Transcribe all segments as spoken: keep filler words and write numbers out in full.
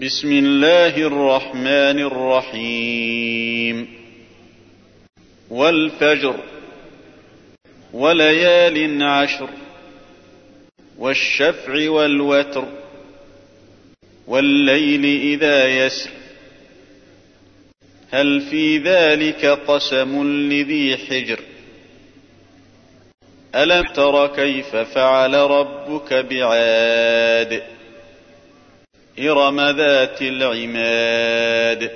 بسم الله الرحمن الرحيم. والفجر وليال عشر والشفع والوتر والليل إذا يسر هل في ذلك قسم لذي حجر ألم تر كيف فعل ربك بعاد إرم ذات العماد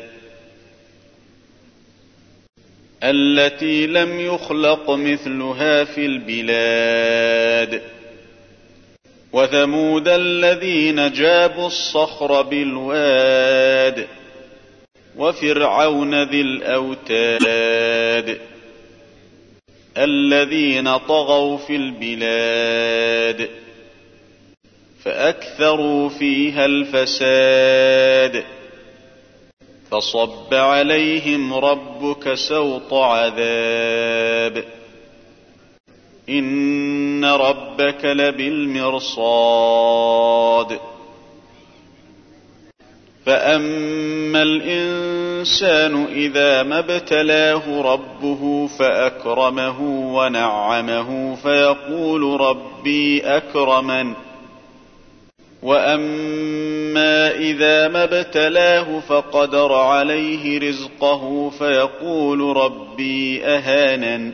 التي لم يخلق مثلها في البلاد وثمود الذين جابوا الصخر بالواد وفرعون ذي الأوتاد الذين طغوا في البلاد فأكثروا فيها الفساد فصب عليهم ربك سوط عذاب إن ربك لبالمرصاد فأما الإنسان إذا ما ابتلاه ربه فأكرمه ونعمه فيقول ربي أكرمن وأما إذا ما ابتلاه فقدر عليه رزقه فيقول ربي أهانن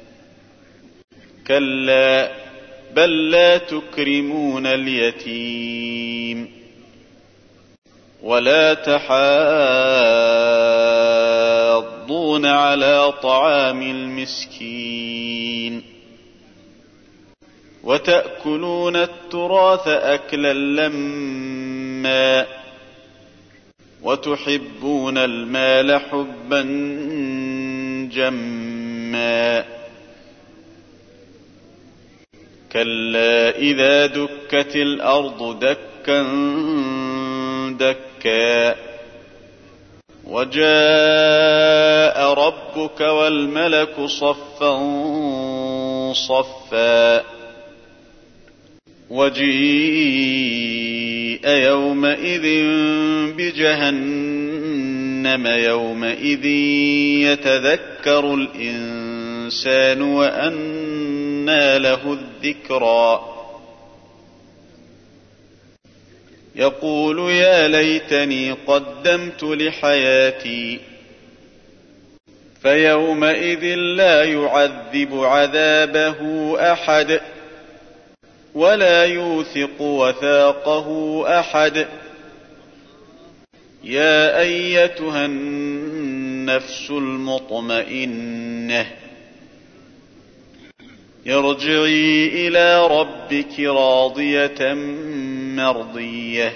كلا بل لا تكرمون اليتيم ولا تحاضون على طعام المسكين وتأكلون التراث أكلا لما وتحبون المال حبا جما كلا إذا دكت الأرض دكا دكا وجاء ربك والملك صفا صفا وجيء يومئذ بجهنم يومئذ يتذكر الإنسان وأنى له الذكرى يقول يا ليتني قدمت لحياتي فيومئذ لا يعذب عذابه أحد ولا يوثق وثاقه أحد يا أيتها النفس المطمئنة ارجعي إلى ربك راضية مرضية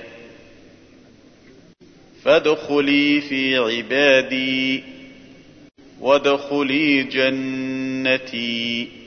فادخلي في عبادي وادخلي جنتي